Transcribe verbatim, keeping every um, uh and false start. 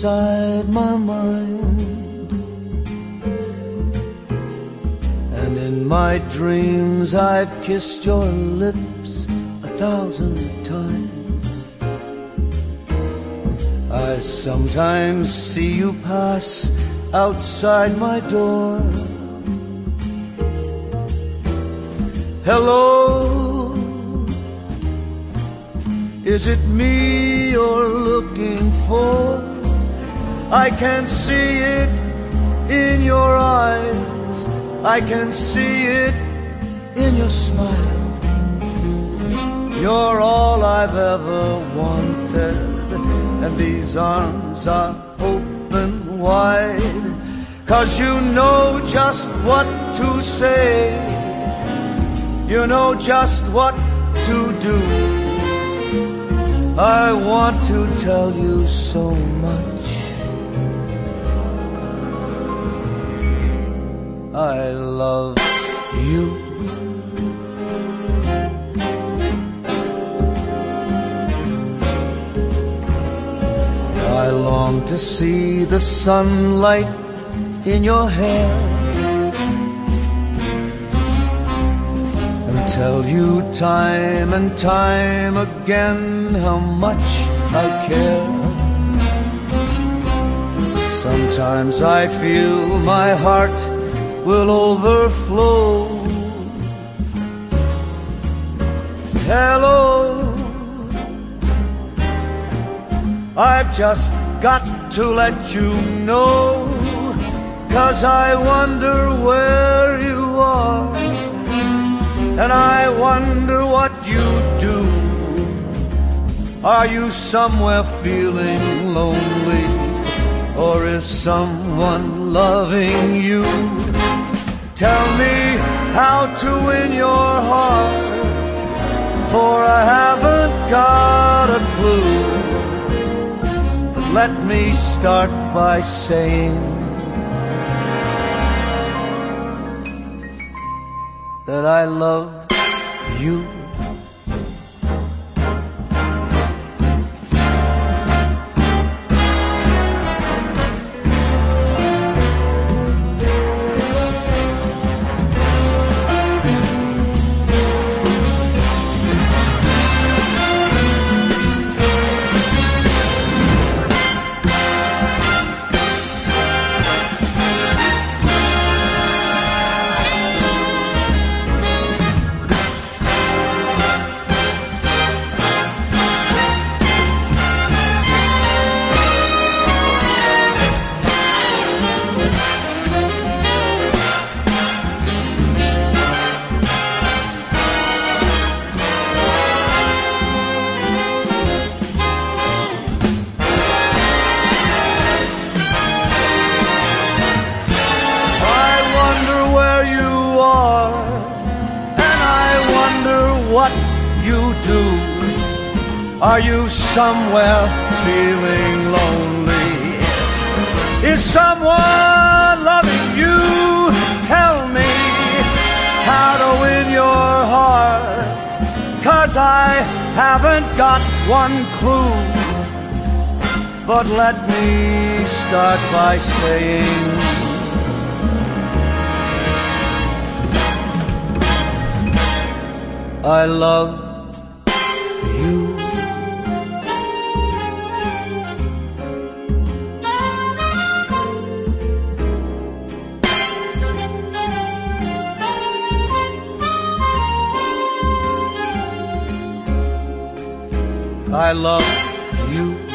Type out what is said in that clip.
inside my mind, and in my dreams I've kissed your lips a thousand times. I sometimes see you pass outside my door. Hello, is it me you're looking for? I can see it in your eyes, I can see it in your smile. You're all I've ever wanted, and these arms are open wide, 'cause you know just what to say, you know just what to do. I want to tell you so much. I love you. I long to see the sunlight in your hair, and tell you time and time again how much I care. Sometimes I feel my heart will overflow. Hello, I've just got to let you know, 'cause I wonder where you are, and I wonder what you do. Are you somewhere feeling lonely, or is someone loving you? Tell me how to win your heart, for I haven't got a clue. But let me start by saying that I love you. What you do? Are you somewhere feeling lonely? Is someone loving you? Tell me how to win your heart, 'cause I haven't got one clue. But let me start by saying I love you. I love you.